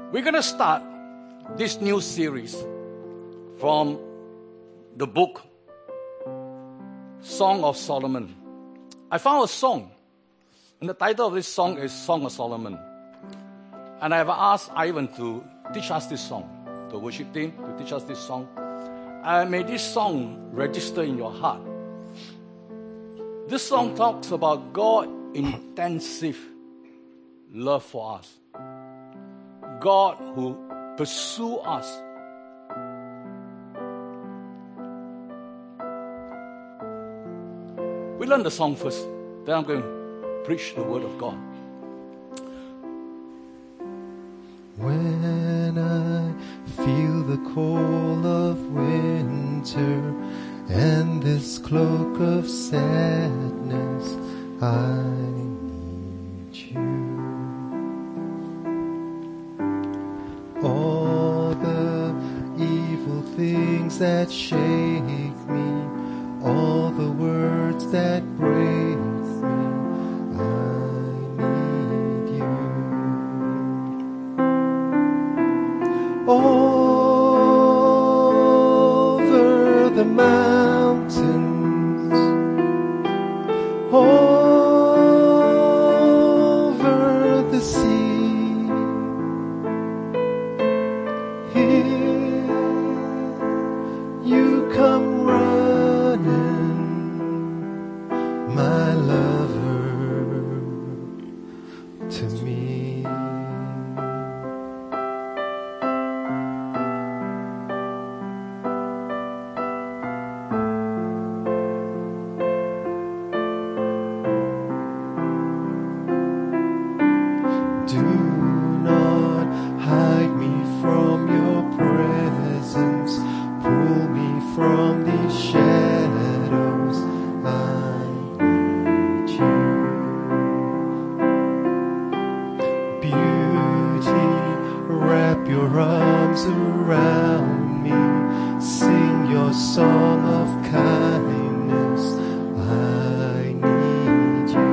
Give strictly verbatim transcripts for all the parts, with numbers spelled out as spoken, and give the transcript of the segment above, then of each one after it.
We're going to start this new series from the book Song of Solomon. I found a song, and the title of this song is Song of Solomon. And I have asked Ivan to teach us this song, the worship team to teach us this song. And may this song register in your heart. This song talks about God's intensive love for us. God who pursues us. We learn the song first, then I'm going to preach the word of God. When I feel the cold of winter and this cloak of sadness, I need you. All the evil things that shake me, all the words that break me, I need you. Over the mountains, over the sea, here you come running, my lover, to me. Do not hide me from your presence. Pull me from these shadows. I need you. Beauty, wrap your arms around me. Sing your song of kindness. I need you.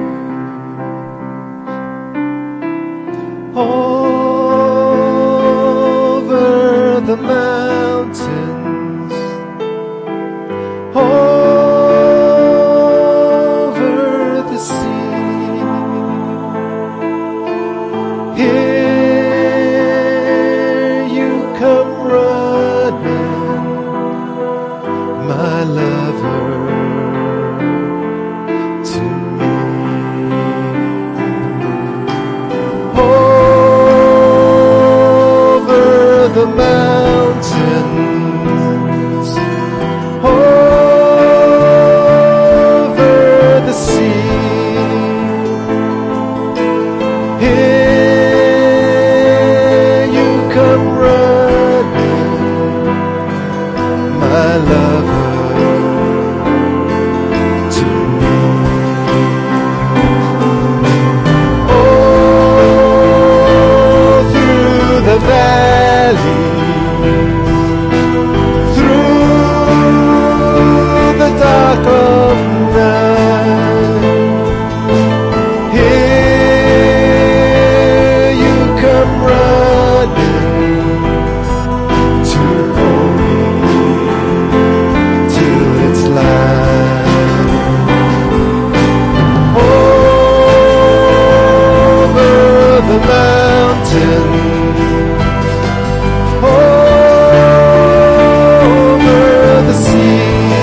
Over the mountains, over the sea, here you come running, my lover, to me. The mountains, over the sea, here you come running, my lover, to me. Oh, through the valley, dark of night, here you come running to hold me till it's light. Over the mountains, over the sea,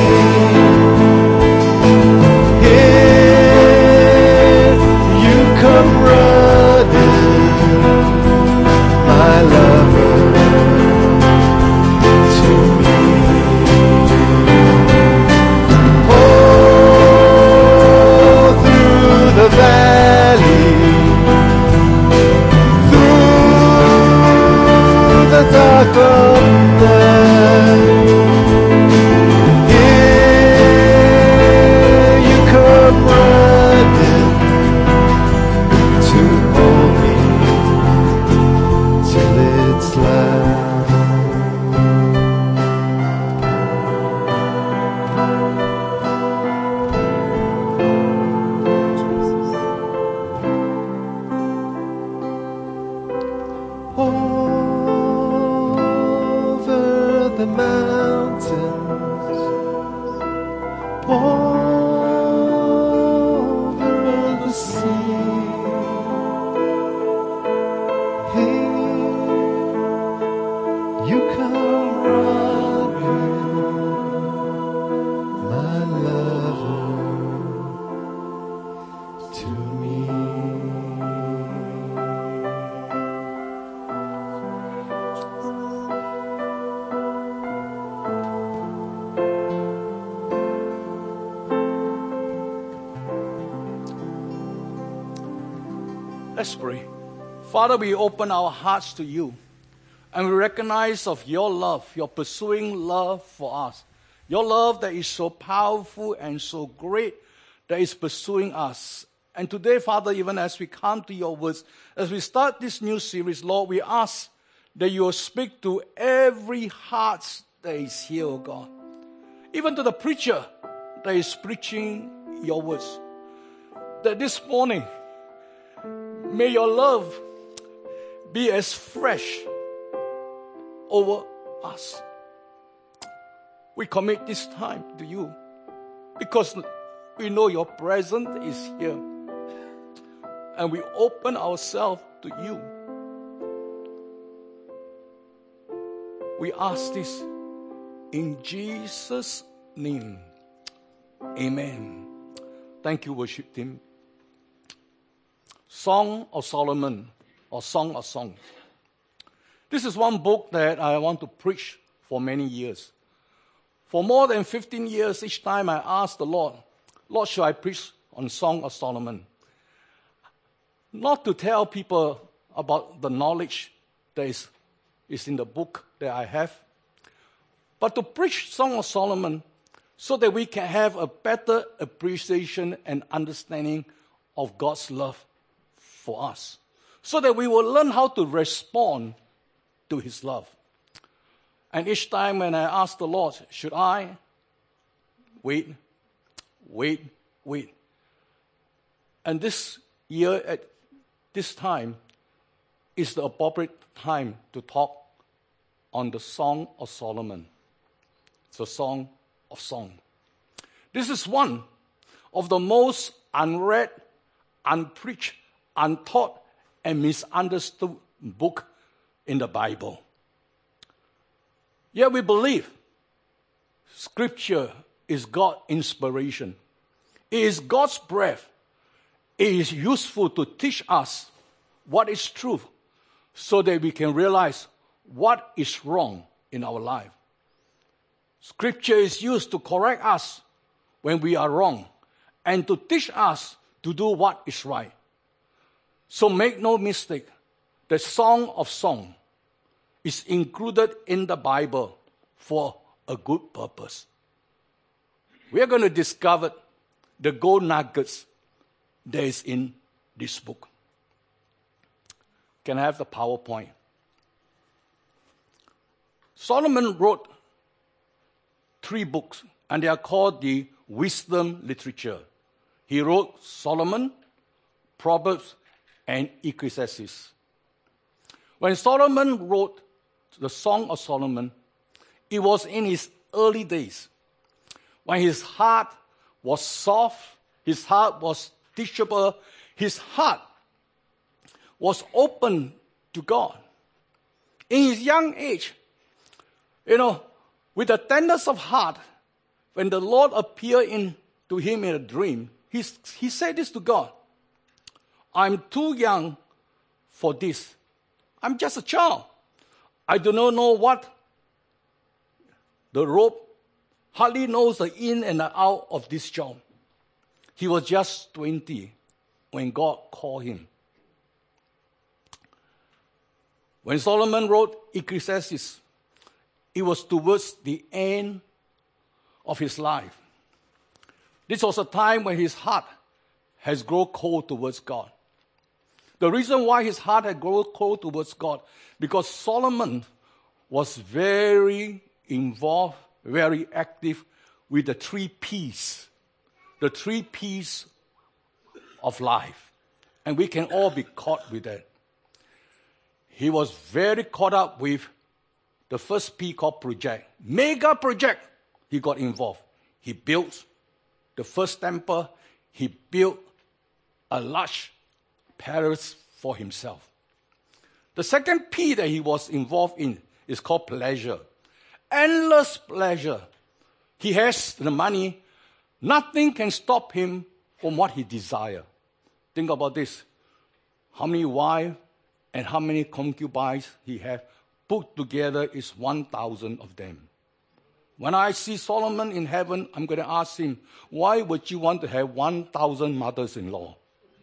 come running, my lover, to me. Oh, through the valley, through the dark of night, here you come running to hold me till it's light. Oh, You come running, my lover, to me. Let's pray. Father, we open our hearts to you. And we recognize of your love, your pursuing love for us. Your love that is so powerful and so great that is pursuing us. And today, Father, even as we come to your words, as we start this new series, Lord, we ask that you will speak to every heart that is here, oh God. Even to the preacher that is preaching your words. That this morning, may your love be as fresh over us. We commit this time to you because we know your presence is here. And we open ourselves to you. We ask this in Jesus' name. Amen. Thank you, worship team. Song of Solomon, or Song of Songs. This is one book that I want to preach for many years. For more than fifteen years, each time I ask the Lord, Lord, should I preach on Song of Solomon? Not to tell people about the knowledge that is, is in the book that I have, but to preach Song of Solomon so that we can have a better appreciation and understanding of God's love for us. So that we will learn how to respond to his love. And each time when I ask the Lord, should I wait, wait, wait? And this year at this time is the appropriate time to talk on the Song of Solomon. It's a Song of Song. This is one of the most unread, unpreached, untaught, and misunderstood book in the Bible. Yet we believe Scripture is God's inspiration. It is God's breath. It is useful to teach us what is truth so that we can realize what is wrong in our life. Scripture is used to correct us when we are wrong and to teach us to do what is right. So make no mistake, the Song of Songs is included in the Bible for a good purpose. We are going to discover the gold nuggets that is in this book. Can I have the PowerPoint? Solomon wrote three books, and they are called the wisdom literature. He wrote Solomon, Proverbs, and Ecclesiastes. When Solomon wrote the Song of Solomon, it was in his early days, when his heart was soft, his heart was teachable, his heart was open to God. In his young age, you know, with the tenderness of heart, when the Lord appeared in, to him in a dream, he, he said this to God, I'm too young for this. I'm just a child. I do not know what the rope, hardly knows the in and the out of this job. He was just twenty when God called him. When Solomon wrote Ecclesiastes, it was towards the end of his life. This was a time when his heart has grown cold towards God. The reason why his heart had grown cold towards God, because Solomon was very involved, very active with the three P's, the three P's of life. And we can all be caught with that. He was very caught up with the first P called project. Mega project, he got involved. He built the first temple. He built a large palace for himself. The second P that he was involved in is called pleasure. Endless pleasure. He has the money. Nothing can stop him from what he desires. Think about this. How many wives and how many concubines he has put together is one thousand of them. When I see Solomon in heaven, I'm going to ask him, why would you want to have one thousand mothers-in-law?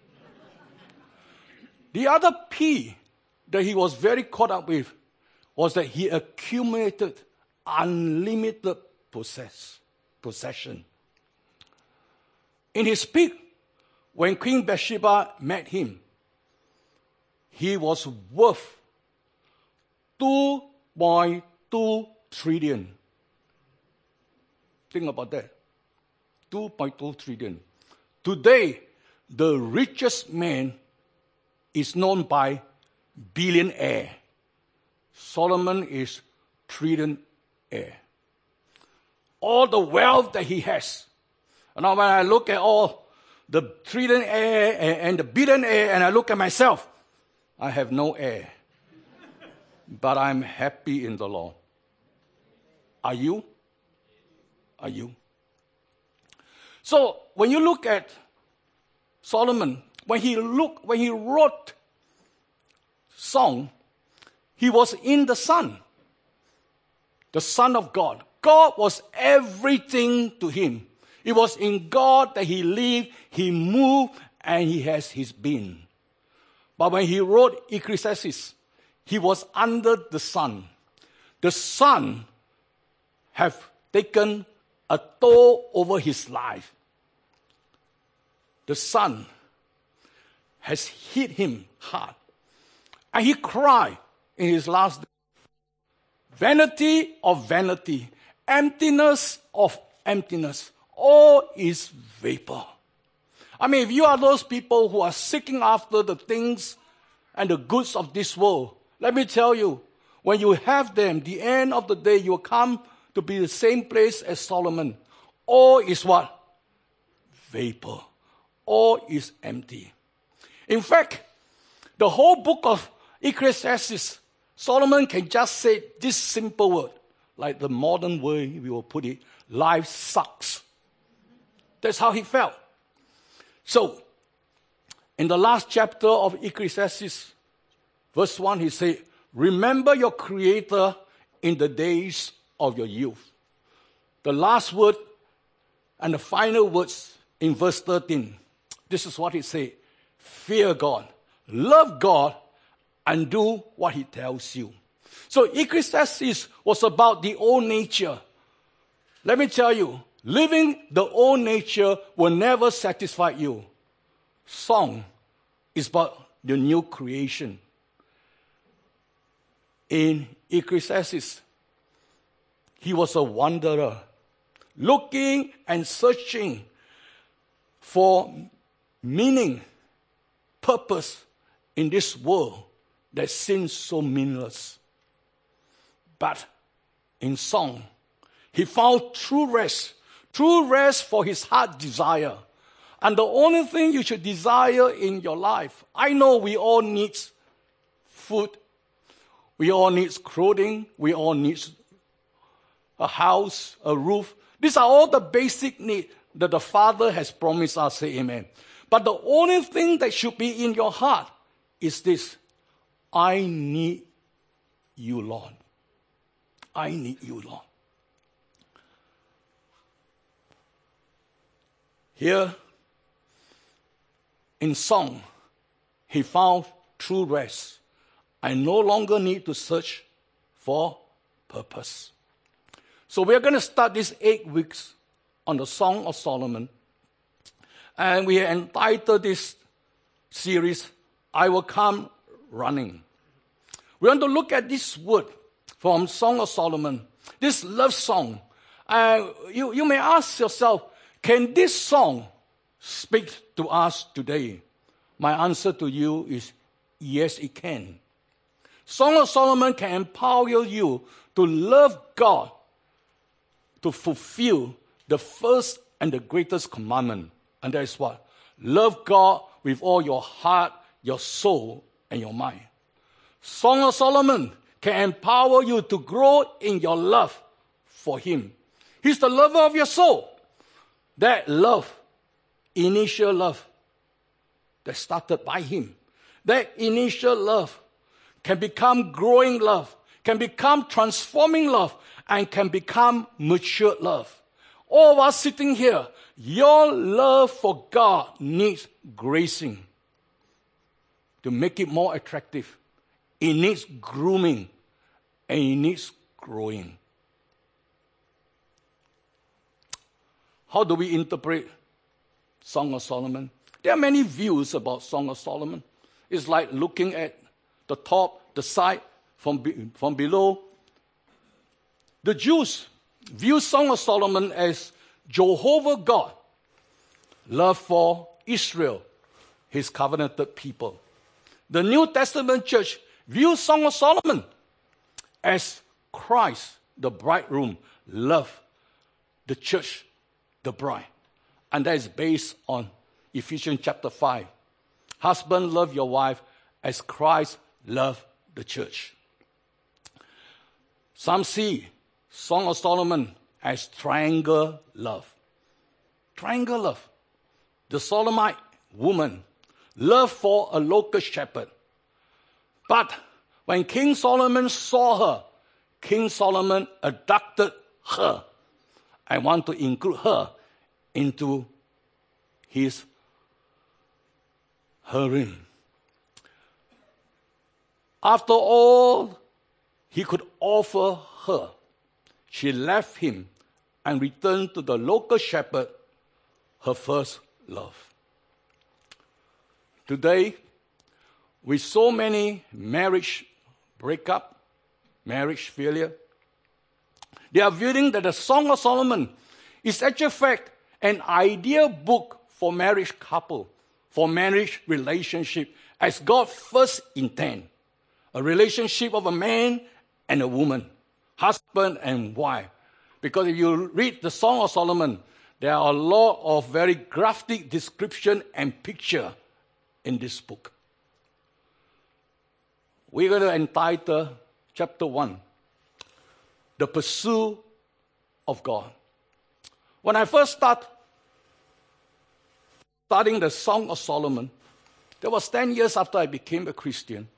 The other P that he was very caught up with was that he accumulated unlimited possess, possession. In his peak, when Queen Bathsheba met him, he was worth two point two trillion. Think about that. two point two trillion. Today, the richest man is known by billionaire. Solomon is trillionaire. All the wealth that he has. And now when I look at all the trillionaire and, and the billionaire, and I look at myself, I have no heir. But I'm happy in the Lord. Are you? Are you? So when you look at Solomon, when he look, when he wrote song, he was in the Son, the Son of God. God was everything to him. It was in God that he lived, he moved, and he has his being. But when he wrote Ecclesiastes, he was under the Son. The Son have taken a toll over his life. The Son has hit him hard. And he cried in his last day. Vanity of vanity, emptiness of emptiness, all is vapor. I mean, if you are those people who are seeking after the things and the goods of this world, let me tell you, when you have them, the end of the day, you will come to be the same place as Solomon. All is what? Vapor. All is empty. In fact, the whole book of Ecclesiastes, Solomon can just say this simple word, like the modern way we will put it, life sucks. That's how he felt. So, in the last chapter of Ecclesiastes, verse one, he said, remember your Creator in the days of your youth. The last word and the final words in verse thirteen, this is what he said, fear God, love God, and do what he tells you. So Ecclesiastes was about the old nature. Let me tell you, living the old nature will never satisfy you. Song is about the new creation. In Ecclesiastes, he was a wanderer, looking and searching for meaning, purpose in this world that seems so meaningless. But in song, he found true rest, true rest for his heart desire. And the only thing you should desire in your life, I know we all need food, we all need clothing, we all need a house, a roof. These are all the basic needs that the Father has promised us, say amen. But the only thing that should be in your heart is this, I need you, Lord. I need you, Lord. Here, in song, he found true rest. I no longer need to search for purpose. So we're going to start these eight weeks on the Song of Solomon. And we entitled this series, I Will Come Running. We want to look at this word from Song of Solomon, this love song. Uh, you, you may ask yourself, can this song speak to us today? My answer to you is yes, it can. Song of Solomon can empower you to love God, to fulfill the first and the greatest commandment. And that is what? Love God with all your heart, your soul, and your mind. Song of Solomon can empower you to grow in your love for him. He's the lover of your soul. That love, initial love, that started by him. That initial love can become growing love, can become transforming love, and can become mature love. All of us sitting here, your love for God needs gracing to make it more attractive. It needs grooming, and it needs growing. How do we interpret Song of Solomon? There are many views about Song of Solomon. It's like looking at the top, the side, from, be, from below. The Jews view Song of Solomon as Jehovah God, love for Israel, his covenanted people. The New Testament church views Song of Solomon as Christ, the bridegroom, love the church, the bride. And that is based on Ephesians chapter five. Husband, love your wife as Christ loved the church. Some see Song of Solomon as triangle love. Triangle love. The Solomite woman, love for a local shepherd. But when King Solomon saw her, King Solomon abducted her and want to include her into his harem. After all he could offer her, she left him and returned to the local shepherd, her first love. Today, with so many marriage breakup, marriage failure, they are viewing that the Song of Solomon is actually fact an ideal book for marriage couple, for marriage relationship, as God first intended. A relationship of a man and a woman, husband and wife. Because if you read the Song of Solomon, there are a lot of very graphic description and picture in this book. We're going to entitle chapter one, The Pursuit of God. When I first started studying the Song of Solomon, that was ten years after I became a Christian.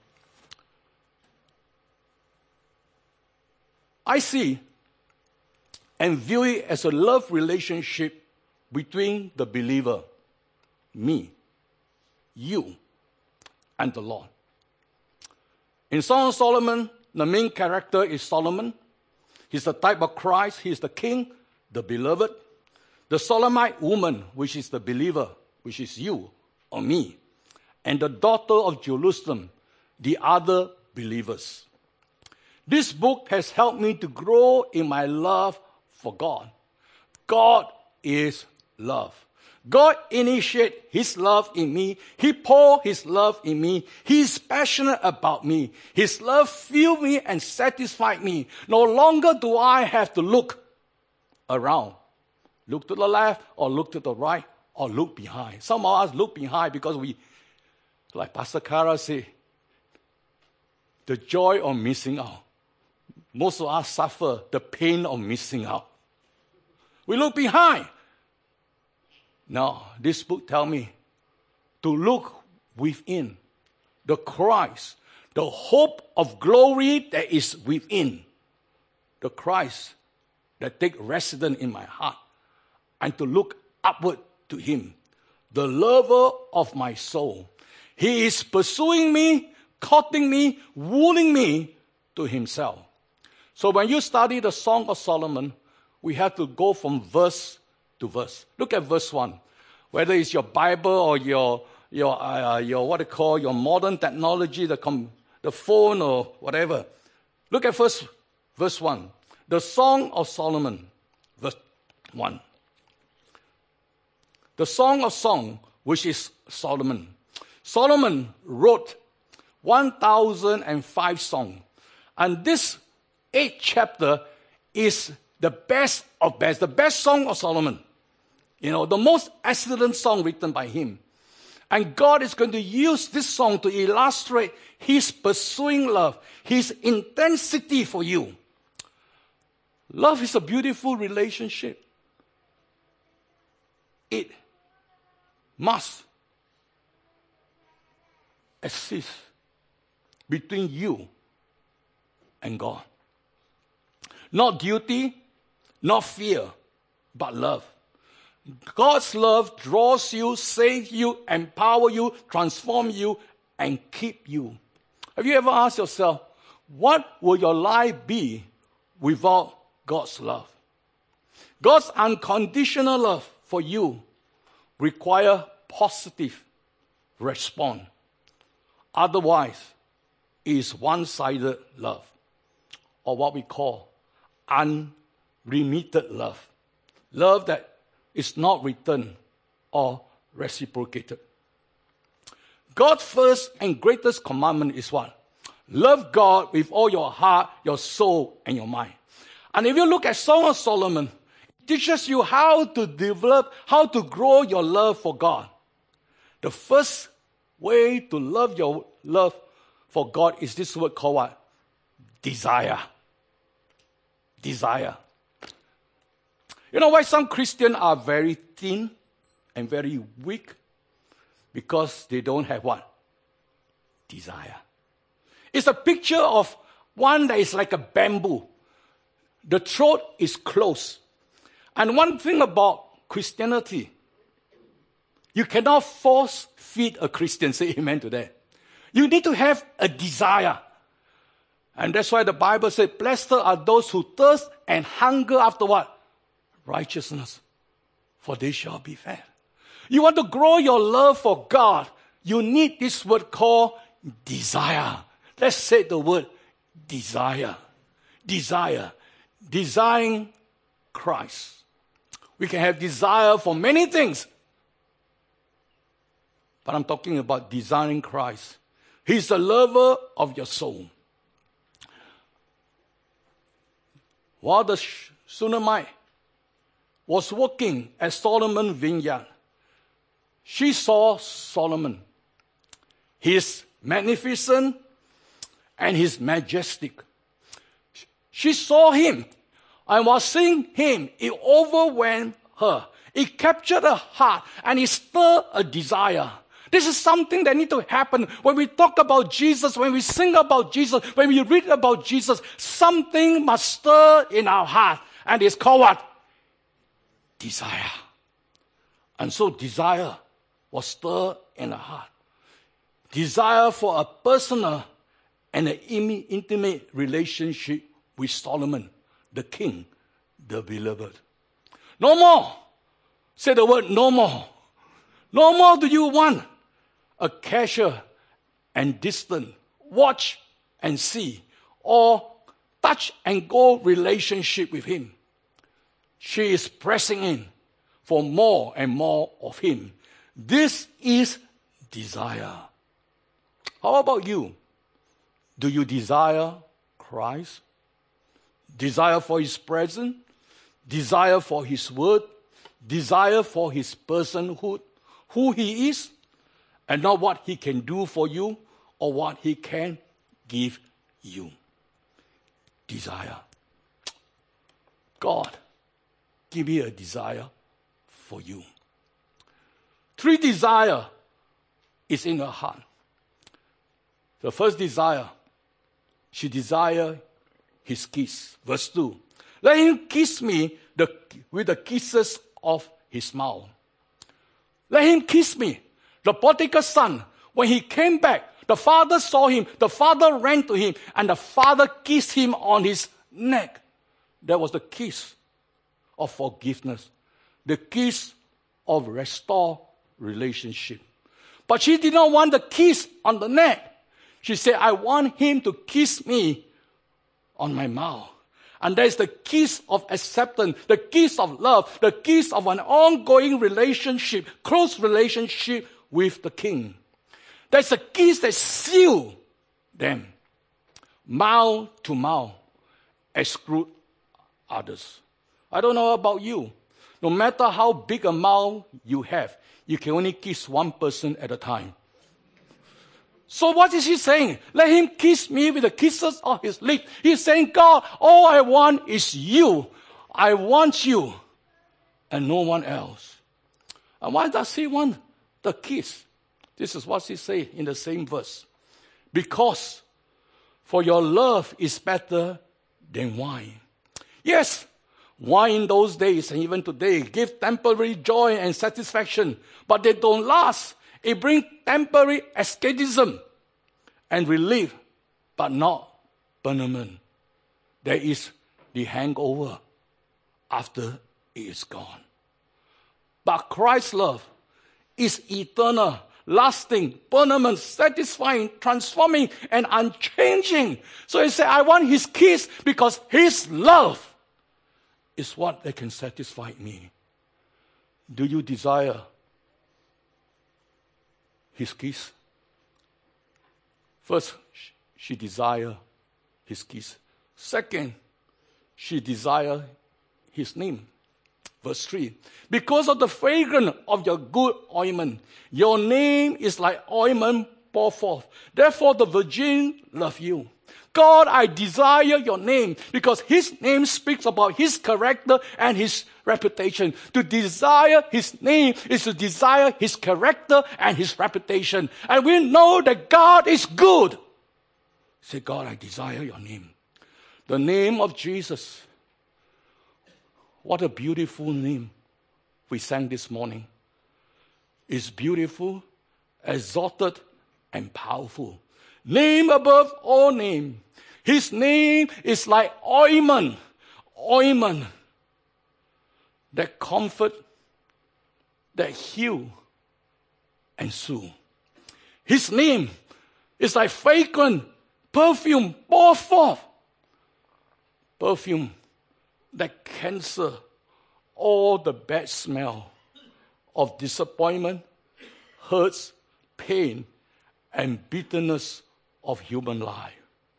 I see and view it as a love relationship between the believer, me, you, and the Lord. In Song of Solomon, the main character is Solomon. He's the type of Christ. He's the king, the beloved. The Solomite woman, which is the believer, which is you or me. And the daughter of Jerusalem, the other believers. This book has helped me to grow in my love for God. God is love. God initiated his love in me. He poured his love in me. He is passionate about me. His love filled me and satisfied me. No longer do I have to look around. Look to the left or look to the right or look behind. Some of us look behind because we, like Pastor Kara said, the joy of missing out. Most of us suffer the pain of missing out. We look behind. Now, this book tells me to look within the Christ, the hope of glory that is within, the Christ that takes residence in my heart, and to look upward to him, the lover of my soul. He is pursuing me, courting me, wooing me to himself. So when you study the Song of Solomon, we have to go from verse to verse. Look at verse one. Whether it's your Bible or your your uh, your what they call your modern technology, the com- the phone or whatever. Look at first verse one. The Song of Solomon, verse one. The Song of Song, which is Solomon. Solomon wrote one thousand five songs, and this eighth chapter is the best of best, the best song of Solomon. You know, the most excellent song written by him. And God is going to use this song to illustrate his pursuing love, his intensity for you. Love is a beautiful relationship. It must exist between you and God. Not duty, not fear, but love. God's love draws you, saves you, empowers you, transforms you, and keeps you. Have you ever asked yourself, what will your life be without God's love? God's unconditional love for you requires positive response. Otherwise, it is one-sided love, or what we call unremitted love. Love that is not returned or reciprocated. God's first and greatest commandment is what? Love God with all your heart, your soul, and your mind. And if you look at Song of Solomon, it teaches you how to develop, how to grow your love for God. The first way to love your love for God is this word called what? Desire. Desire. You know why some Christians are very thin and very weak? Because they don't have what? Desire. It's a picture of one that is like a bamboo. The throat is closed. And one thing about Christianity, you cannot force feed a Christian. Say amen to that. You need to have a desire. And that's why the Bible says, blessed are those who thirst and hunger after what? Righteousness, for they shall be fed. You want to grow your love for God, you need this word called desire. Let's say the word desire. Desire. Desiring Christ. We can have desire for many things, but I'm talking about desiring Christ. He's the lover of your soul. While the Shunammite was working at Solomon's vineyard, she saw Solomon. He's magnificent and he's majestic. She saw him, and while seeing him, it overwhelmed her. It captured her heart, and it stirred a desire. This is something that needs to happen when we talk about Jesus, when we sing about Jesus, when we read about Jesus. Something must stir in our heart, and it's called what? Desire. And so desire was stirred in her heart. Desire for a personal and an intimate relationship with Solomon, the king, the beloved. No more. Say the word no more. No more do you want a casual and distant watch and see or touch and go relationship with him. She is pressing in for more and more of him. This is desire. How about you? Do you desire Christ? Desire for his presence? Desire for his word? Desire for his personhood? Who he is? And not what he can do for you or what he can give you. Desire. God, give me a desire for you. Three desire is in her heart. The first desire, she desire his kiss. Verse two. Let him kiss me the, with the kisses of his mouth. Let him kiss me. The prodigal son, when he came back, the father saw him, the father ran to him, and the father kissed him on his neck. That was the kiss of forgiveness. The kiss of restore relationship. But she did not want the kiss on the neck. She said, I want him to kiss me on my mouth. And that is the kiss of acceptance, the kiss of love, the kiss of an ongoing relationship, close relationship with the king. That's a kiss that seals them. Mouth to mouth, exclude others. I don't know about you, no matter how big a mouth you have, you can only kiss one person at a time. So what is he saying? Let him kiss me with the kisses of his lips. He's saying, God, all I want is you. I want you and no one else. And why does he want the kiss? This is what he says in the same verse. Because for your love is better than wine. Yes, wine in those days and even today give temporary joy and satisfaction, but they don't last. It brings temporary escapism and relief, but not permanent. There is the hangover after it is gone. But Christ's love is eternal, lasting, permanent, satisfying, transforming, and unchanging. So he said, I want his kiss because his love is what that can satisfy me. Do you desire his kiss? First, she desire his kiss. Second, she desire his name. Verse three, because of the fragrance of your good ointment, your name is like ointment poured forth. Therefore the virgin love you. God, I desire your name because his name speaks about his character and his reputation. To desire his name is to desire his character and his reputation. And we know that God is good. Say, God, I desire your name. The name of Jesus. What a beautiful name we sang this morning. It's beautiful, exalted, and powerful. Name above all name. His name is like ointment. Ointment. That comfort, that heal, and soothe. His name is like fragrant perfume poured forth. Perfume that cancel all the bad smell of disappointment, hurts, pain, and bitterness of human life.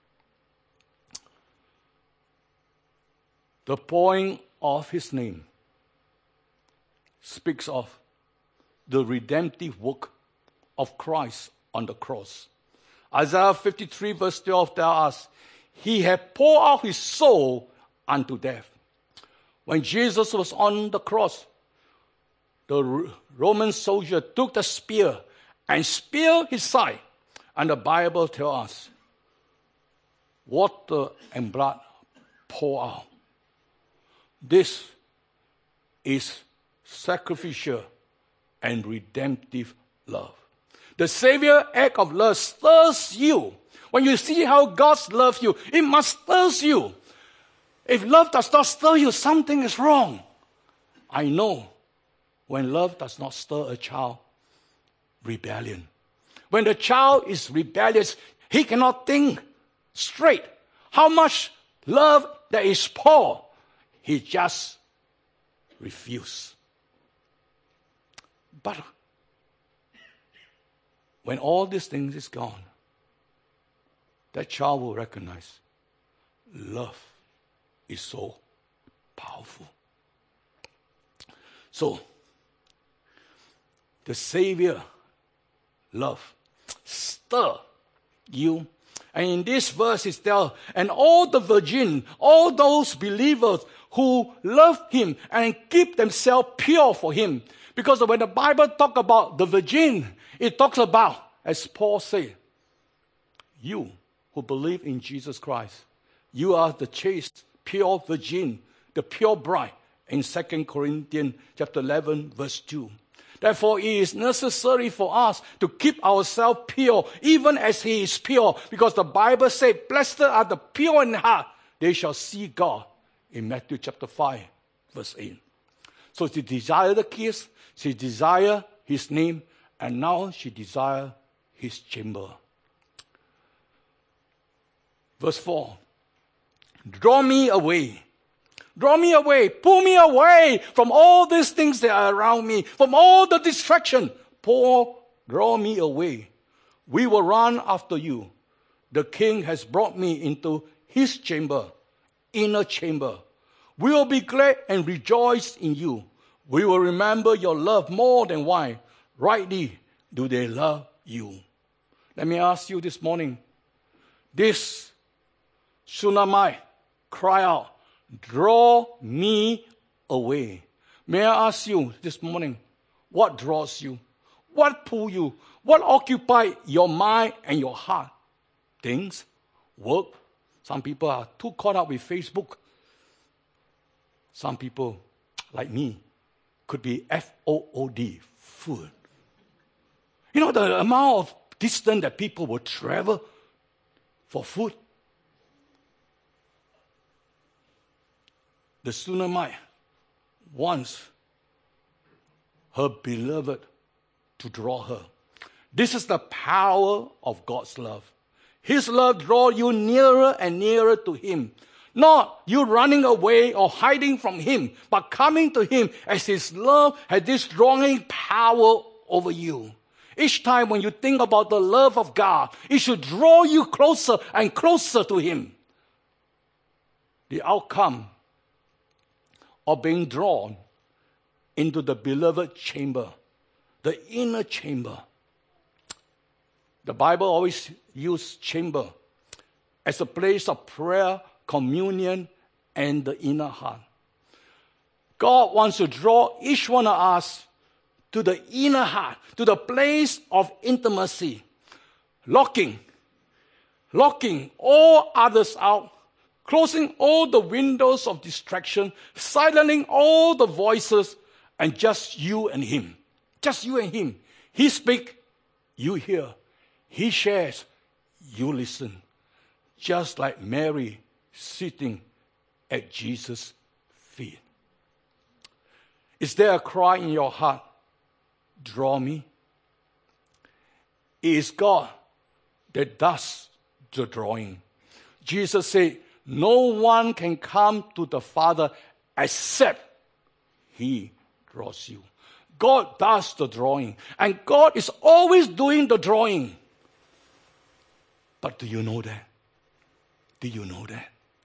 The point of his name speaks of the redemptive work of Christ on the cross. Isaiah fifty-three verse twelve tells us, he had poured out his soul unto death. When Jesus was on the cross, the Roman soldier took the spear and speared his side. And the Bible tells us, water and blood pour out. This is sacrificial and redemptive love. The Savior act of love stirs you. When you see how God loves you, it must stir you. If love does not stir you, something is wrong. I know when love does not stir a child, rebellion. When the child is rebellious, he cannot think straight. How much love there is poured, he just refuses. But when all these things is gone, that child will recognize love is so powerful. So, the Savior love stir you. And in this verse it tells, and all the virgin, all those believers who love him and keep themselves pure for him. Because when the Bible talks about the virgin, it talks about, as Paul said, you who believe in Jesus Christ, you are the chaste, pure virgin, the pure bride, in Second Corinthians chapter eleven, verse two. Therefore, it is necessary for us to keep ourselves pure, even as he is pure. Because the Bible says, blessed are the pure in heart, they shall see God, in Matthew chapter five, verse eight. So she desired the kiss, she desired his name, and now she desired his chamber. Verse four. Draw me away. Draw me away. Pull me away from all these things that are around me, from all the distraction. Pull, draw me away. We will run after you. The king has brought me into his chamber, inner chamber. We will be glad and rejoice in you. We will remember your love more than wine. Rightly do they love you. Let me ask you this morning. This Shunammite cry out, draw me away. May I ask you this morning, what draws you? What pulls you? What occupies your mind and your heart? Things, work. Some people are too caught up with Facebook. Some people, like me, could be F O O D, food. You know the amount of distance that people will travel for food? The Shunammite wants her beloved to draw her. This is the power of God's love. His love draws you nearer and nearer to Him. Not you running away or hiding from Him, but coming to Him as His love has this drawing power over you. Each time when you think about the love of God, it should draw you closer and closer to Him. The outcome of being drawn into the beloved chamber, the inner chamber. The Bible always uses chamber as a place of prayer, communion, and the inner heart. God wants to draw each one of us to the inner heart, to the place of intimacy, locking, locking all others out, closing all the windows of distraction, silencing all the voices, and just you and Him. Just you and Him. He speaks, you hear. He shares, you listen. Just like Mary sitting at Jesus' feet. Is there a cry in your heart? Draw me. It is God that does the drawing. Jesus said, no one can come to the Father except He draws you. God does the drawing. And God is always doing the drawing. But do you know that? Do you know that?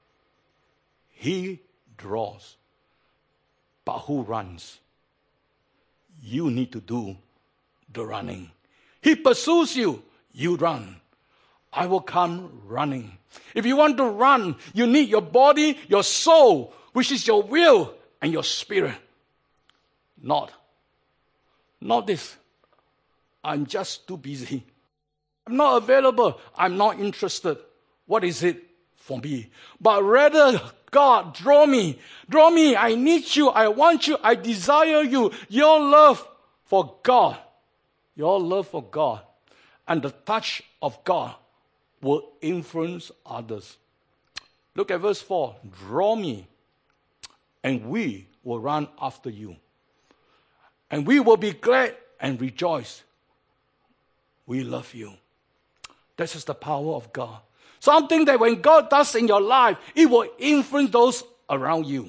He draws. But who runs? You need to do the running. He pursues you. You run. I will come running. If you want to run, you need your body, your soul, which is your will and your spirit. Not. Not this. I'm just too busy. I'm not available. I'm not interested. What is it for me? But rather, God, draw me. Draw me. I need you. I want you. I desire you. Your love for God. Your love for God and the touch of God will influence others. Look at verse four. Draw me, and we will run after you. And we will be glad and rejoice. We love you. This is the power of God. Something that when God does in your life, it will influence those around you.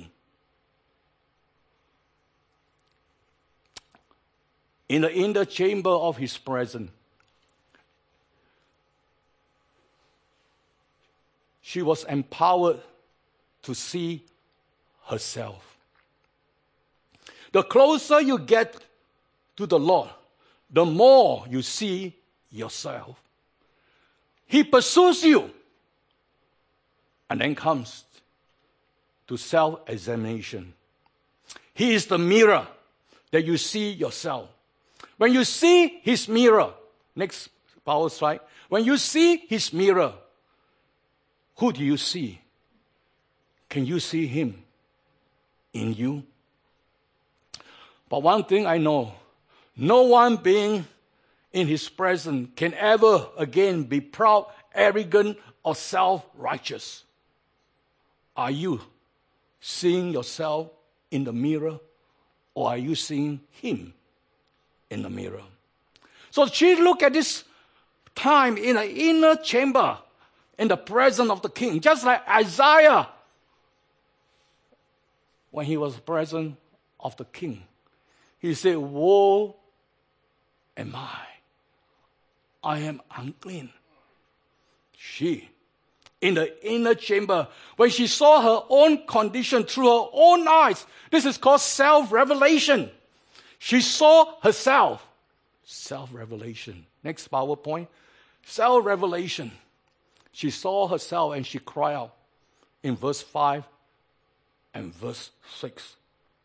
In the inner chamber of His presence, she was empowered to see herself. The closer you get to the Lord, the more you see yourself. He pursues you. And then comes to self-examination. He is the mirror that you see yourself. When you see His mirror, next power slide. When you see His mirror, who do you see? Can you see Him in you? But one thing I know, no one being in His presence can ever again be proud, arrogant, or self-righteous. Are you seeing yourself in the mirror, or are you seeing Him in the mirror? So she looked at this time in an inner chamber in the presence of the king, just like Isaiah when he was present of the king. He said, woe am I. I am unclean. She in the inner chamber, when she saw her own condition through her own eyes. This is called self-revelation. She saw herself. Self-revelation. Next PowerPoint. Self-revelation. She saw herself and she cried out in verse five and verse six.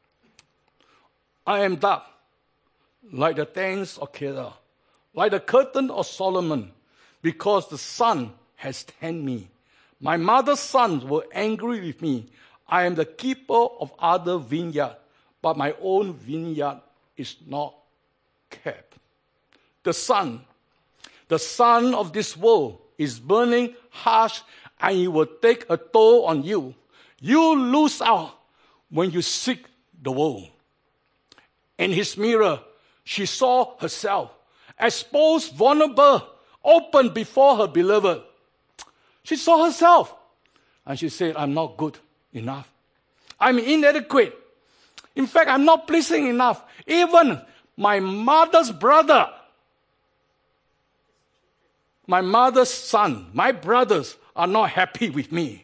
I am dark, like the tents of Kedar, like the curtain of Solomon, because the sun has tanned me. My mother's sons were angry with me. I am the keeper of other vineyard, but my own vineyard is not kept. The sun, the sun of this world is burning harsh, and it will take a toll on you. You lose out when you seek the world. In his mirror, she saw herself, exposed, vulnerable, open before her beloved. She saw herself, and she said, I'm not good enough. I'm inadequate. In fact, I'm not pleasing enough. Even my mother's brother, my mother's son, my brothers are not happy with me.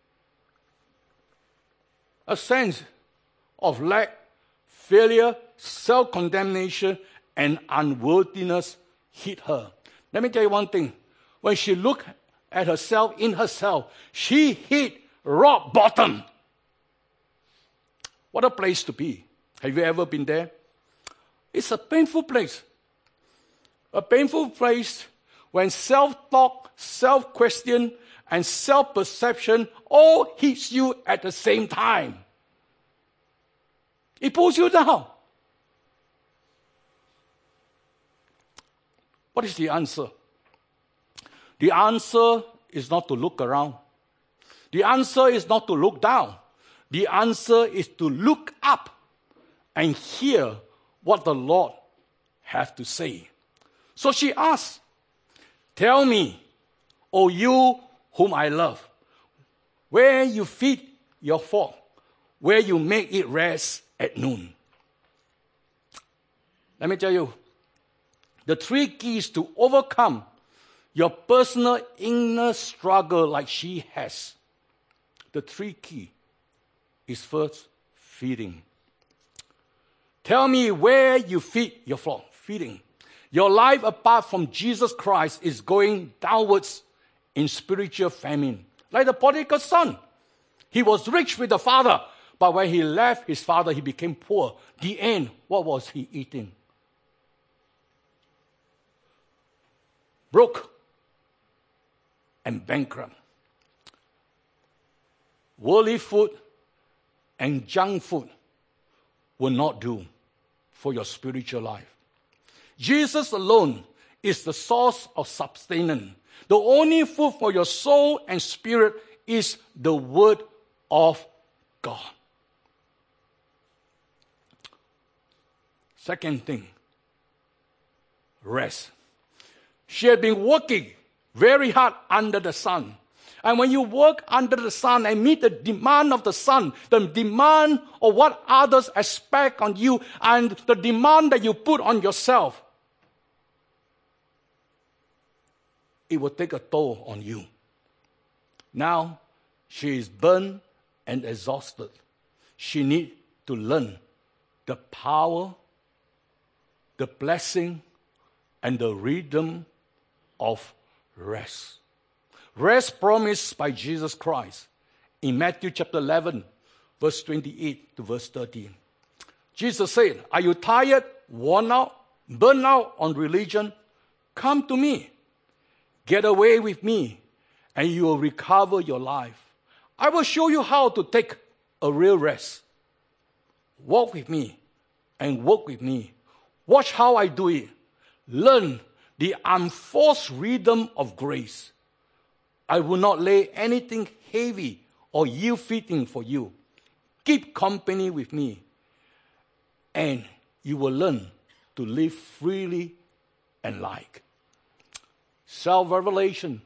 A sense of lack, failure, self-condemnation, and unworthiness hit her. Let me tell you one thing. When she looked at herself in herself, she hit rock bottom. What a place to be. Have you ever been there? It's a painful place. A painful place when self-talk, self-question, and self-perception all hits you at the same time. It pulls you down. What is the answer? The answer is not to look around. The answer is not to look down. The answer is to look up and hear what the Lord has to say. So she asked, tell me, O you whom I love, where you feed your flock, where you make it rest at noon. Let me tell you, the three keys to overcome your personal inner struggle like she has. The three key is first, feeding. Tell me where you feed your flock. Feeding. Your life apart from Jesus Christ is going downwards in spiritual famine. Like the prodigal son. He was rich with the father, but when he left his father, he became poor. The end, what was he eating? Broke and bankrupt. Worldly food and junk food will not do for your spiritual life. Jesus alone is the source of sustenance. The only food for your soul and spirit is the Word of God. Second thing, rest. She had been working very hard under the sun. And when you work under the sun and meet the demand of the sun, the demand of what others expect on you, and the demand that you put on yourself, it will take a toll on you. Now, she is burned and exhausted. She needs to learn the power, the blessing, and the rhythm of rest. Rest promised by Jesus Christ in Matthew chapter eleven, verse twenty-eight to verse thirty. Jesus said, are you tired, worn out, burned out on religion? Come to me. Get away with me, and you will recover your life. I will show you how to take a real rest. Walk with me and work with me. Watch how I do it. Learn the unforced rhythm of grace. I will not lay anything heavy or ill-fitting for you. Keep company with me, and you will learn to live freely and like. Self-revelation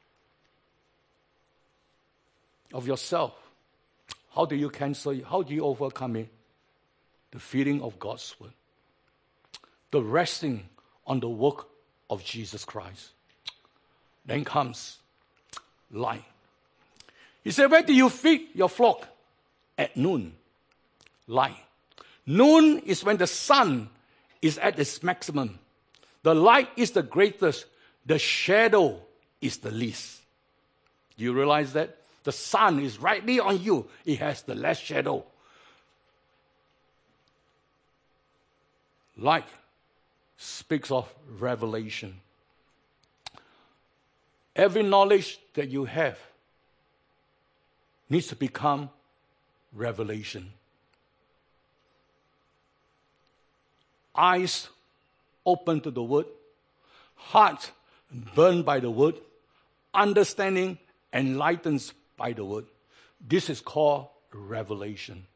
of yourself. How do you cancel it? How do you overcome it? The feeling of God's word. The resting on the work of Jesus Christ. Then comes light. He said, where do you feed your flock? At noon. Light. Noon is when the sun is at its maximum. The light is the greatest. The shadow is the least. Do you realize that? The sun is rightly on you. It has the less shadow. Light speaks of revelation. Every knowledge that you have needs to become revelation. Eyes open to the word, heart burned by the word, understanding enlightened by the word. This is called revelation.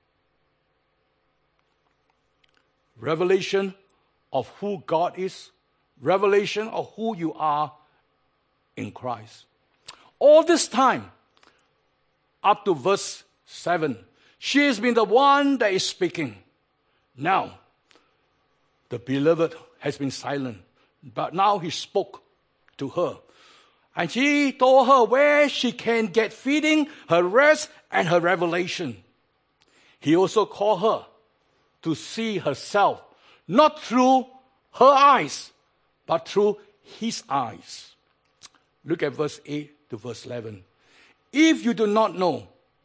Revelation of who God is, revelation of who you are in Christ. All this time, up to verse seven, she has been the one that is speaking. Now, the beloved has been silent, but now he spoke to her. And he told her where she can get feeding, her rest, and her revelation. He also called her to see herself, not through her eyes, but through his eyes. Look at verse eight to verse eleven. If you do not know,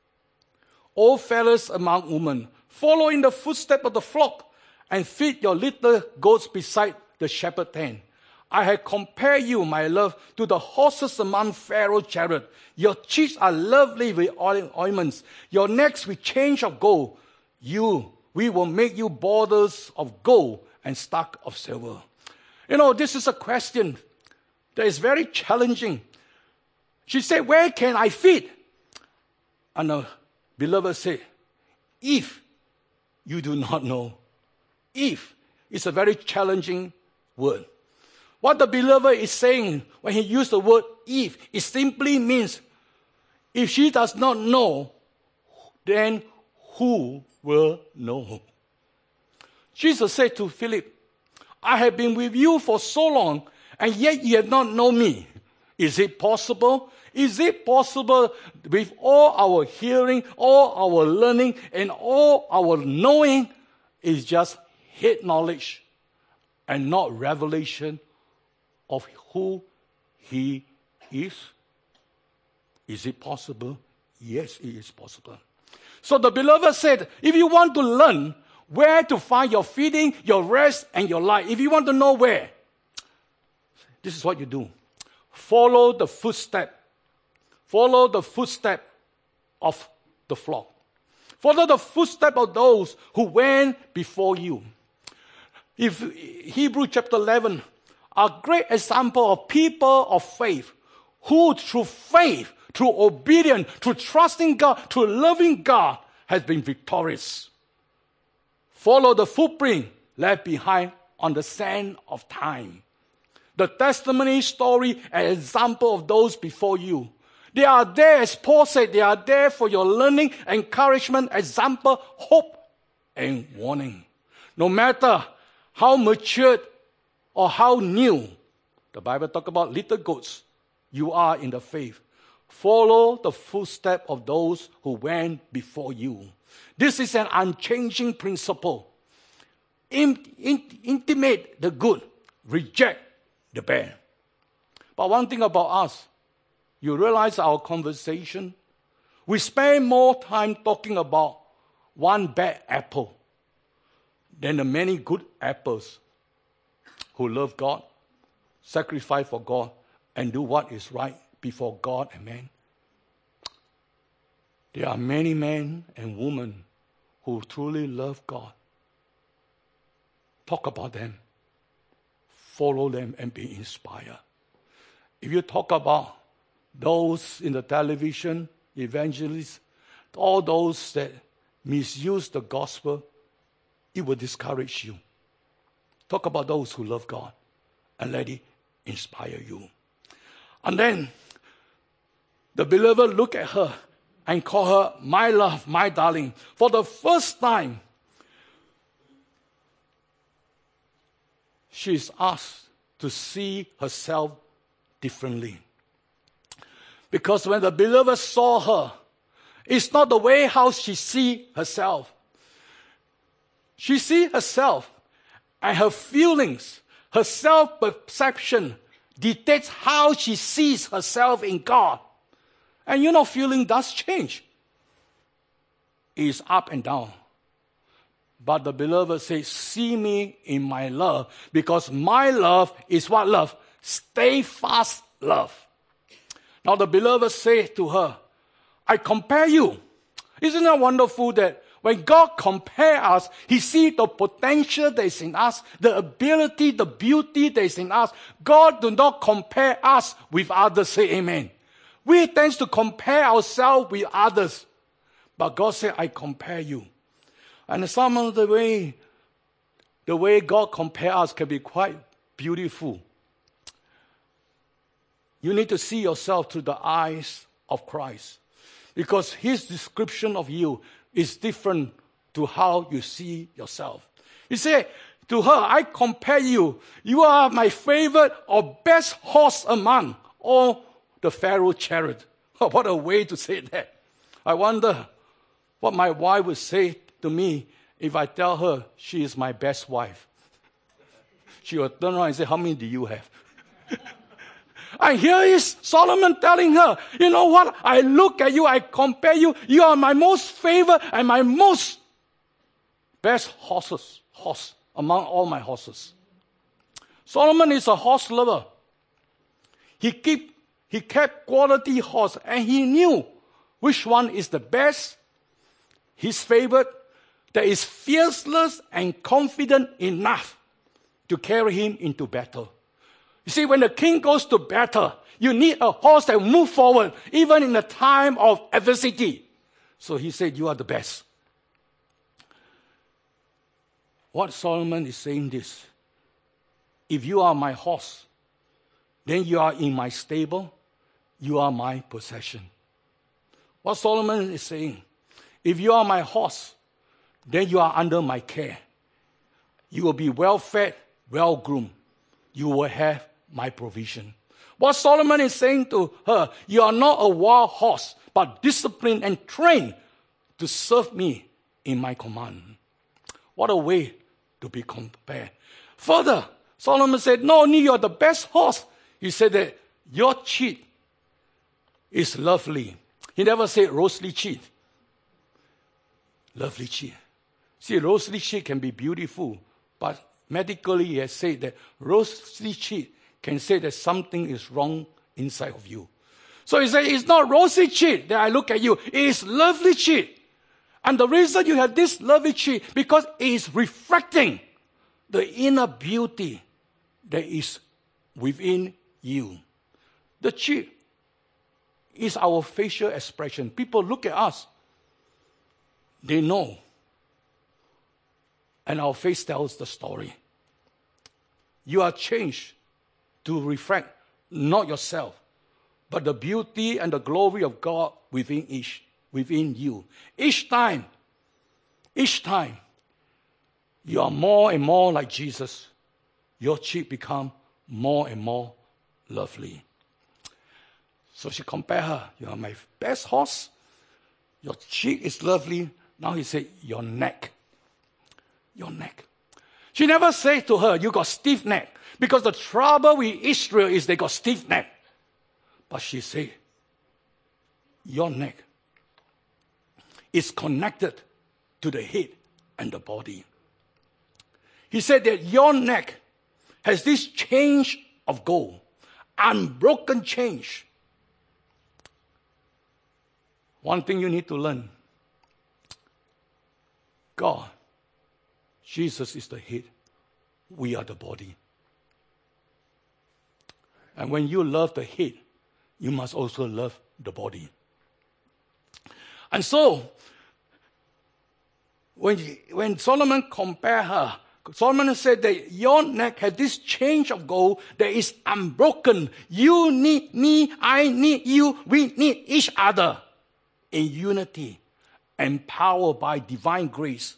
O fellows among women, follow in the footsteps of the flock and feed your little goats beside the shepherd tent. I have compared you, my love, to the horses among Pharaoh's chariot. Your cheeks are lovely with ointments, your necks with chains of gold. You, we will make you borders of gold and stock of silver. You know, this is a question that is very challenging. She said, where can I feed? And the beloved said, if you do not know. If is a very challenging word. What the beloved is saying when he used the word if, it simply means if she does not know, then who will know? Jesus said to Philip, I have been with you for so long, and yet you have not known me. Is it possible? Is it possible with all our hearing, all our learning, and all our knowing is just head knowledge and not revelation of who he is? Is it possible? Yes, it is possible. So the beloved said, if you want to learn where to find your feeding, your rest, and your life, if you want to know where, this is what you do. Follow the footstep. Follow the footstep of the flock. Follow the footstep of those who went before you. If Hebrews chapter eleven, a great example of people of faith who through faith, through obedience, through trusting God, through loving God, has been victorious. Follow the footprint left behind on the sand of time. The testimony, story, and example of those before you. They are there, as Paul said, they are there for your learning, encouragement, example, hope, and warning. No matter how matured or how new, the Bible talks about little goats, you are in the faith. Follow the footsteps of those who went before you. This is an unchanging principle. In, in, intimate the good, reject the bad. But one thing about us, you realize our conversation, we spend more time talking about one bad apple than the many good apples who love God, sacrifice for God, and do what is right before God and man. There are many men and women who truly love God. Talk about them. Follow them and be inspired. If you talk about those in the television, evangelists, all those that misuse the gospel, it will discourage you. Talk about those who love God and let it inspire you. And then the beloved look at her and call her my love, my darling. For the first time, she is asked to see herself differently. Because when the beloved saw her, It's not the way how she see herself. She see herself and her feelings, her self-perception dictates how she sees herself in God. And you know, feeling does change. It's up and down. But the beloved says, see me in my love, because my love is what love? Stay fast love. Now the beloved said to her, I compare you. Isn't it wonderful that when God compares us, He sees the potential that is in us, the ability, the beauty that is in us. God does not compare us with others. Say amen. We tend to compare ourselves with others. But God said, I compare you. And some of the way, the way God compares us can be quite beautiful. You need to see yourself through the eyes of Christ. Because His description of you is different to how you see yourself. He said to her, I compare you. You are my favorite or best horse among all the Pharaoh chariot. Oh, what a way to say that. I wonder what my wife would say to me if I tell her she is my best wife. She will turn around and say, how many do you have? And here is Solomon telling her, you know what? I look at you, I compare you. You are my most favorite and my most best horses, horse among all my horses. Solomon is a horse lover. He keep, he kept quality horse and he knew which one is the best, his favorite, that is fearless and confident enough to carry him into battle. You see, when the king goes to battle, you need a horse that will move forward, even in the time of adversity. So he said, you are the best. What Solomon is saying this, if you are my horse, then you are in my stable, you are my possession. What Solomon is saying, if you are my horse, then you are under my care. You will be well fed, well groomed. You will have my provision. What Solomon is saying to her, you are not a wild horse, but disciplined and trained to serve me in my command. What a way to be compared. Further, Solomon said, not only you are the best horse, he said that your cheek is lovely. He never said rosy cheek. Lovely cheek. See, rosy cheek can be beautiful, but medically he has said that rosy cheek can say that something is wrong inside of you. So he said, it's not rosy cheek that I look at you, it is lovely cheek. And the reason you have this lovely cheek, because it is reflecting the inner beauty that is within you. The cheek is our facial expression. People look at us, they know. And our face tells the story. You are changed to reflect not yourself, but the beauty and the glory of God within each, within you. Each time, each time, you are more and more like Jesus. Your cheek become more and more lovely. So she compared her. You are my best horse. Your cheek is lovely. Now he said, your neck. Your neck. She never said to her, you got stiff neck. Because the trouble with Israel is they got stiff neck. But she said, your neck is connected to the head and the body. He said that your neck has this change of gold, unbroken change. One thing you need to learn, God, Jesus is the head, we are the body. And when you love the head, you must also love the body. And so, when, when Solomon compared her, Solomon said that your neck has this change of gold that is unbroken. You need me, I need you, we need each other in unity, empowered by divine grace.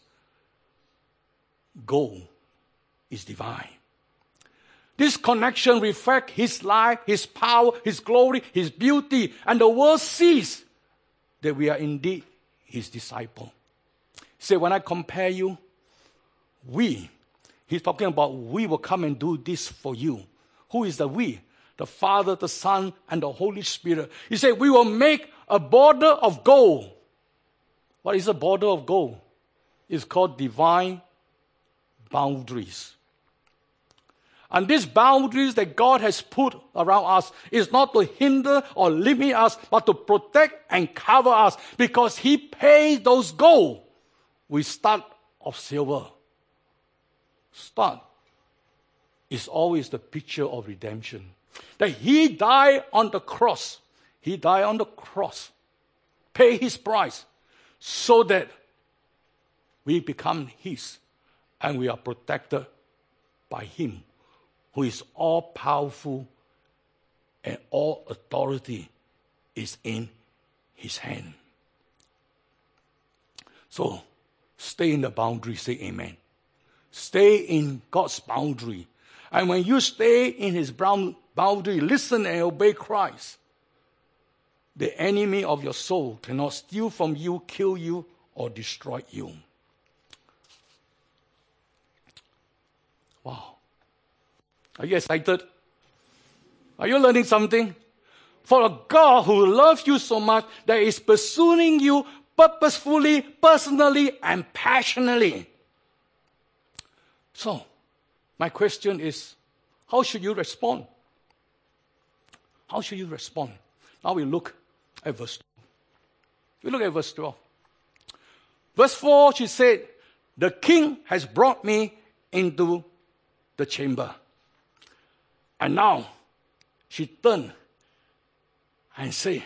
Gold is divine. This connection reflects His life, His power, His glory, His beauty, and the world sees that we are indeed his disciple. He said, when I compare you, we, he's talking about we will come and do this for you. Who is the we? The Father, the Son, and the Holy Spirit. He said, we will make a border of gold. What is a border of gold? It's called divine boundaries. And these boundaries that God has put around us is not to hinder or limit us, but to protect and cover us, because he paid those gold with stud of silver. Stud is always the picture of redemption. That he died on the cross. He died on the cross. Pay his price so that we become his and we are protected by him, who is all powerful and all authority is in his hand. So stay in the boundary, say amen. Stay in God's boundary. And when you stay in his boundary, listen and obey Christ, the enemy of your soul cannot steal from you, kill you, or destroy you. Wow. Are you excited? Are you learning something? For a God who loves you so much that is pursuing you purposefully, personally, and passionately. So, my question is, how should you respond? How should you respond? Now we look at verse two. We look at verse twelve. Verse four, she said, the king has brought me into the chamber. And now, she turned and said,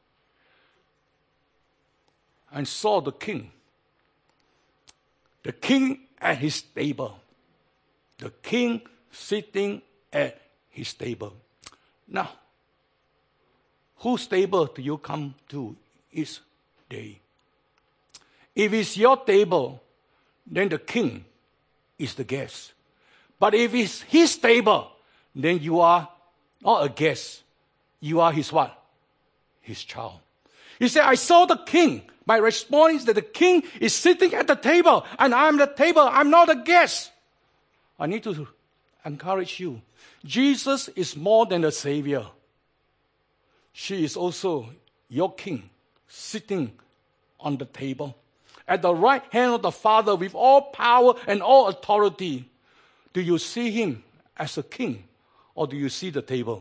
and saw the king. The king at his table. The king sitting at his table. Now, whose table do you come to each day? If it's your table, then the king is the guest. But if it's his table, then you are not a guest. You are his what? His child. He said, I saw the king. My response is that the king is sitting at the table, and I'm the table. I'm not a guest. I need to encourage you. Jesus is more than a savior. She is also your king, sitting on the table, at the right hand of the Father with all power and all authority. Do you see him as a king, or do you see the table?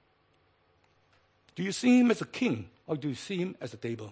Do you see him as a king, or do you see him as a table?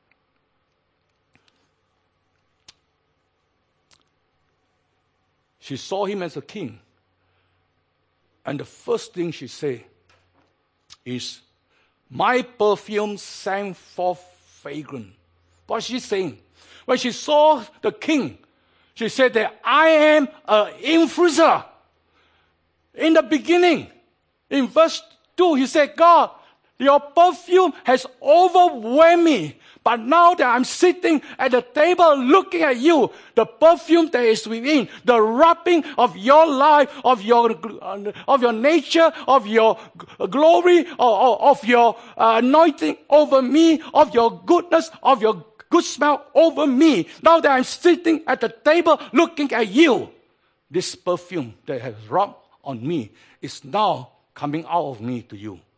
She saw him as a king. And the first thing she said is, my perfume sang forth fragrance. What is she saying? When she saw the king, she said that I am an influencer. In the beginning, in verse two, he said, God, your perfume has overwhelmed me. But now that I'm sitting at the table looking at you, the perfume that is within, the wrapping of your life, of your of your nature, of your glory, of, of your uh, anointing over me, of your goodness, of your good smell over me. Now that I'm sitting at the table looking at you, this perfume that has rubbed on me is now coming out of me to you.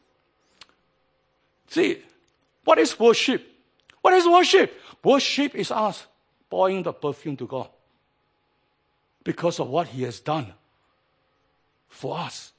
See, what is worship? What is worship? Worship is us pouring the perfume to God because of what he has done for us.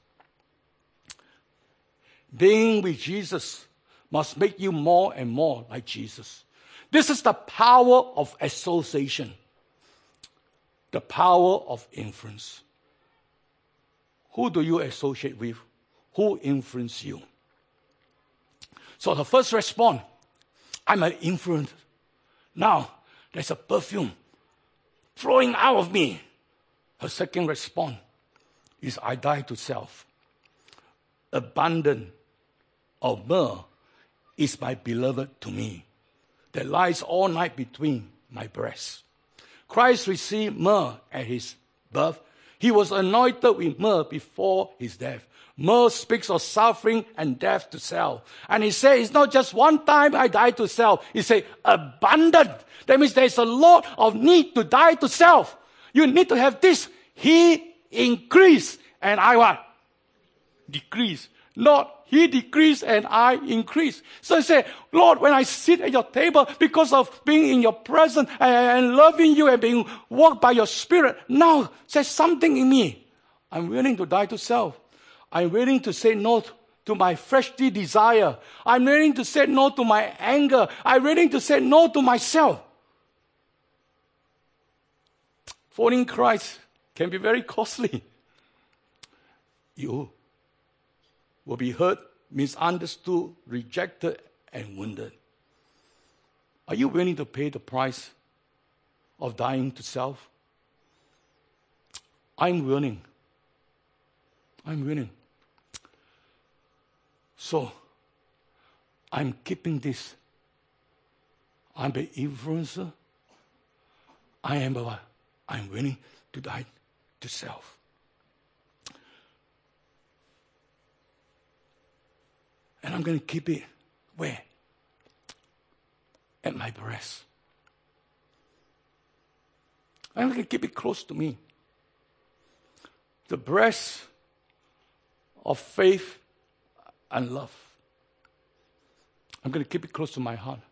Being with Jesus must make you more and more like Jesus. This is the power of association, the power of influence. Who do you associate with? Who influence you? So the first response, I'm an influence. Now, there's a perfume flowing out of me. Her second response is, I die to self. Abundant of myrrh is my beloved to me, that lies all night between my breasts. Christ received myrrh at his birth. He was anointed with myrrh before his death. Myrrh speaks of suffering and death to self. And he said, it's not just one time I die to self. He said, abundant. That means there's a lot of need to die to self. You need to have this. He increased and I what? Decrease. Not he decreased and I increase. So I say, Lord, when I sit at your table because of being in your presence and loving you and being walked by your spirit, now there's something in me. I'm willing to die to self. I'm willing to say no to my fleshly desire. I'm willing to say no to my anger. I'm willing to say no to myself. Following Christ can be very costly. You will be hurt, misunderstood, rejected, and wounded. Are you willing to pay the price of dying to self? I'm willing. I'm willing. So, I'm keeping this. I'm an influencer. I am a, I'm willing to die to self. And I'm going to keep it where? At my breast. I'm going to keep it close to me. The breast of faith and love. I'm going to keep it close to my heart.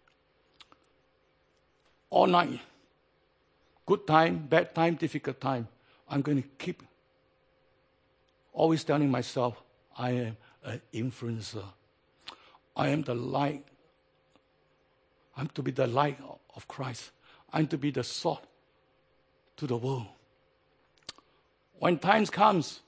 All night. Good time, bad time, difficult time. I'm going to keep always telling myself, I am an influencer. I am the light. I'm to be the light of Christ. I'm to be the salt to the world. When times comes,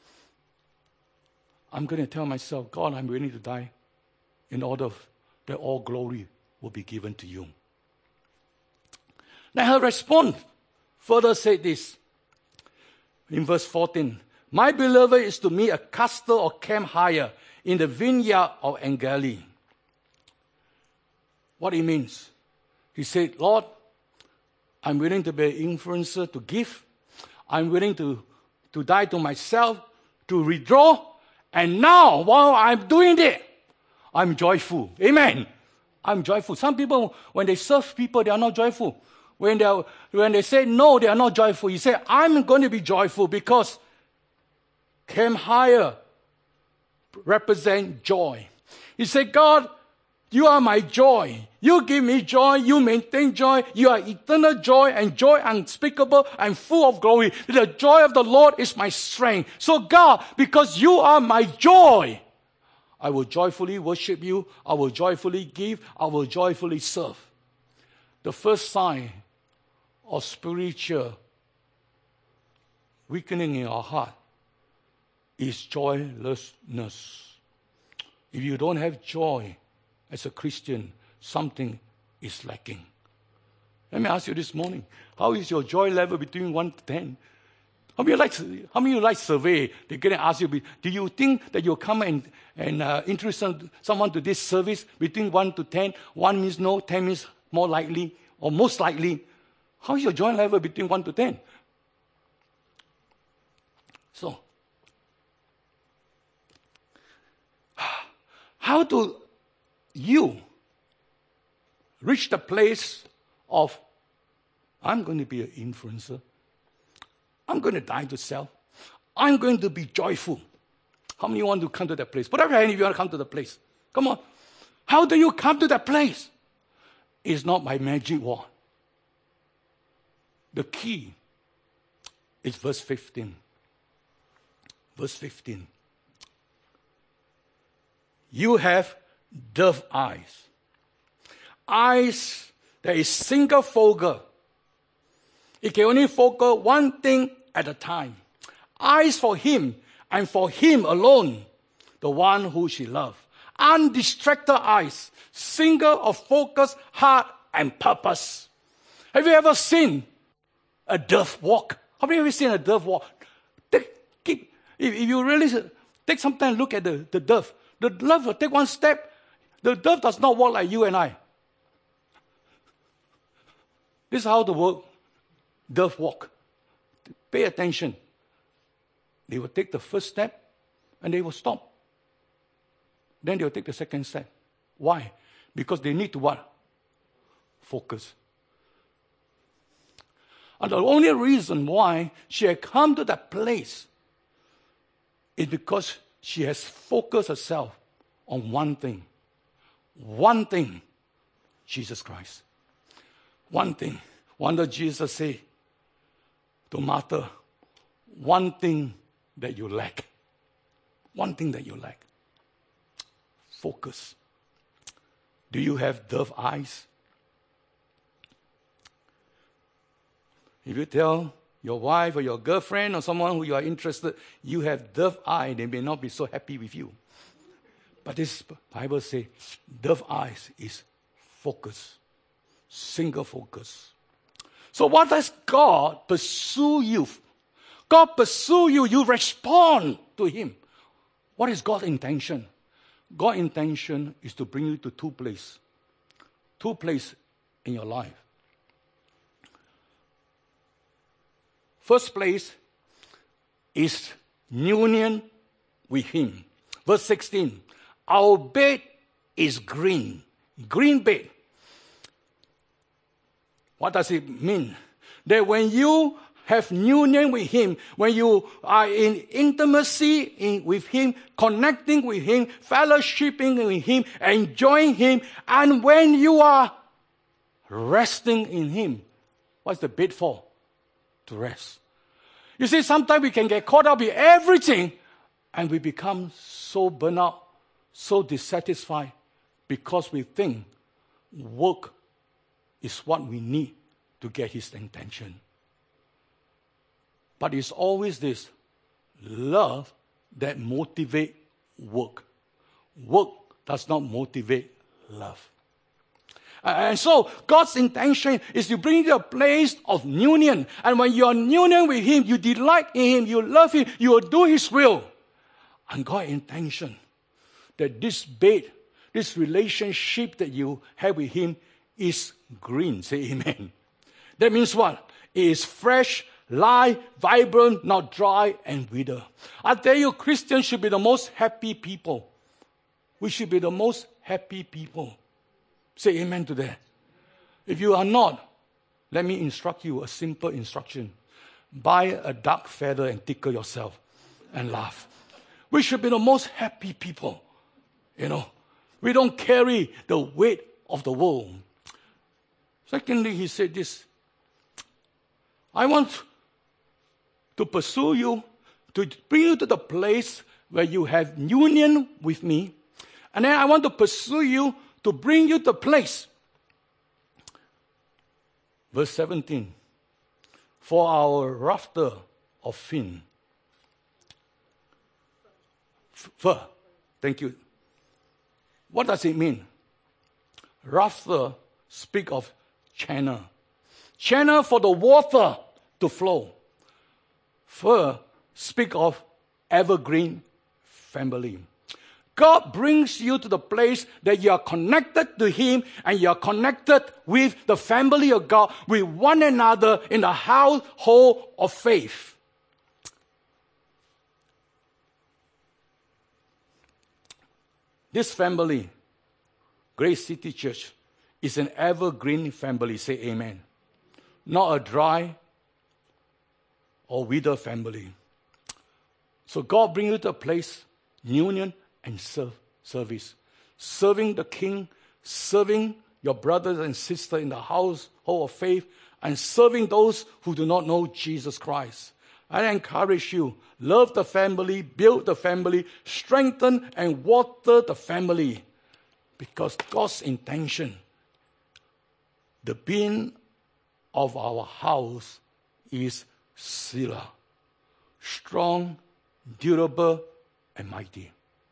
I'm going to tell myself, God, I'm willing to die in order that all glory will be given to you. Now her response further said this in verse fourteen. My beloved is to me a castle or camp hire in the vineyard of Engedi. What it means? He said, Lord, I'm willing to be an influencer to give. I'm willing to, to die to myself, to withdraw. And now, while I'm doing it, I'm joyful. Amen. I'm joyful. Some people, when they serve people, they are not joyful. When they, are, when they say no, they are not joyful. You say, I'm going to be joyful because Camp higher represent joy. He said, God, you are my joy. You give me joy. You maintain joy. You are eternal joy and joy unspeakable and full of glory. The joy of the Lord is my strength. So God, because you are my joy, I will joyfully worship you. I will joyfully give. I will joyfully serve. The first sign of spiritual weakening in our heart is joylessness. If you don't have joy as a Christian, something is lacking. Let me ask you this morning, how is your joy level between one to ten? How many like, how many like survey? They're going to ask you, do you think that you'll come and, and uh, introduce someone to this service between one to ten? one means no, ten means more likely or most likely. How is your joy level between one to ten? So, how do you reach the place of, I'm going to be an influencer. I'm going to die to self. I'm going to be joyful. How many want to come to that place? Put up your hand if you want to come to the place. Come on. How do you come to that place? It's not by magic wand. The key is verse fifteen. Verse fifteen. You have dove eyes. Eyes that is single focal. It can only focus one thing at a time. Eyes for him and for him alone, the one who she loved. Undistracted eyes, single of focus, heart, and purpose. Have you ever seen a dove walk? How many of you seen a dove walk? Take, keep, if, if you really take some time, look at the, the dove. The dove will take one step. The dove does not walk like you and I. This is how the word dove walk. Pay attention. They will take the first step and they will stop. Then they will take the second step. Why? Because they need to what? Focus. And the only reason why she had come to that place is because she has focused herself on one thing. One thing. Jesus Christ. One thing. What did Jesus say to Martha? One thing that you lack. One thing that you lack. Focus. Do you have dove eyes? If you tell your wife or your girlfriend or someone who you are interested, you have dove eye, they may not be so happy with you. But this Bible says, dove eyes is focus. Single focus. So what does God pursue you? God pursue you, you respond to Him. What is God's intention? God's intention is to bring you to two places. Two places in your life. First place is union with Him. Verse sixteen. Our bed is green. Green bed. What does it mean? That when you have union with Him, when you are in intimacy in, with Him, connecting with Him, fellowshipping with Him, enjoying Him, and when you are resting in Him, what's the bed for? To rest. You see, sometimes we can get caught up in everything and we become so burnt out, so dissatisfied because we think work is what we need to get His attention. But it's always this love that motivates work. Work does not motivate love. And so God's intention is to bring you to a place of union. And when you are in union with Him, you delight in Him, you love Him, you will do His will. And God's intention that this bed, this relationship that you have with Him is green. Say amen. That means what? It is fresh, live, vibrant, not dry and wither. I tell you, Christians should be the most happy people. We should be the most happy people. Say amen to that. If you are not, let me instruct you a simple instruction. Buy a duck feather and tickle yourself and laugh. We should be the most happy people. You know, we don't carry the weight of the world. Secondly, he said this. I want to pursue you, to bring you to the place where you have union with me. And then I want to pursue you to bring you to the place. Verse seventeen. For our rafter of fin. Fur. Thank you. What does it mean? Rafter speak of channel. Channel for the water to flow. Fur speak of evergreen family. God brings you to the place that you are connected to Him and you are connected with the family of God, with one another in the household of faith. This family, Grace City Church, is an evergreen family. Say amen. Not a dry or wither family. So God brings you to a place, union, and serve, service. Serving the King, serving your brothers and sisters in the household of faith, and serving those who do not know Jesus Christ. I encourage you, love the family, build the family, strengthen and water the family. Because God's intention, the being of our house is Selah. Strong, durable, and mighty.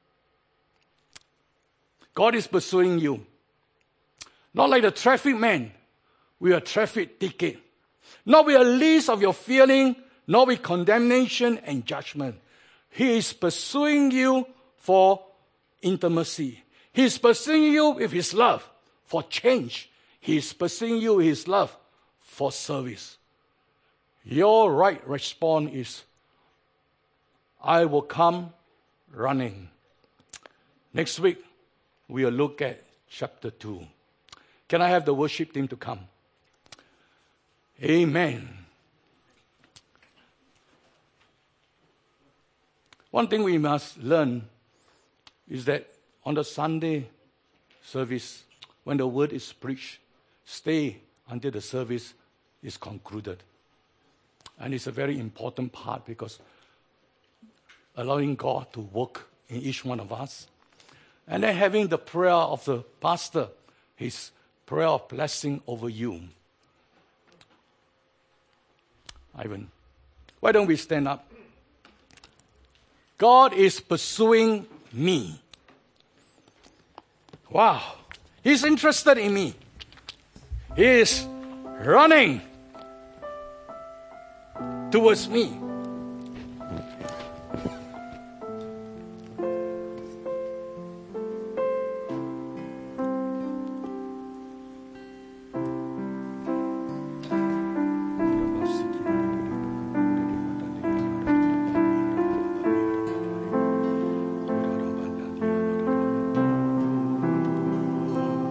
God is pursuing you. Not like the traffic man with a traffic ticket. Not with a list of your feeling, not with condemnation and judgment. He is pursuing you for intimacy. He is pursuing you with His love for change. He is pursuing you with His love for service. Your right response is I will come running. Next week, we will look at chapter two. Can I have the worship team to come? Amen. One thing we must learn is that on the Sunday service, when the word is preached, stay until the service is concluded. And it's a very important part because allowing God to work in each one of us. And then having the prayer of the pastor, his prayer of blessing over you. Ivan, why don't we stand up? God is pursuing me. Wow. He's interested in me. He is running towards me.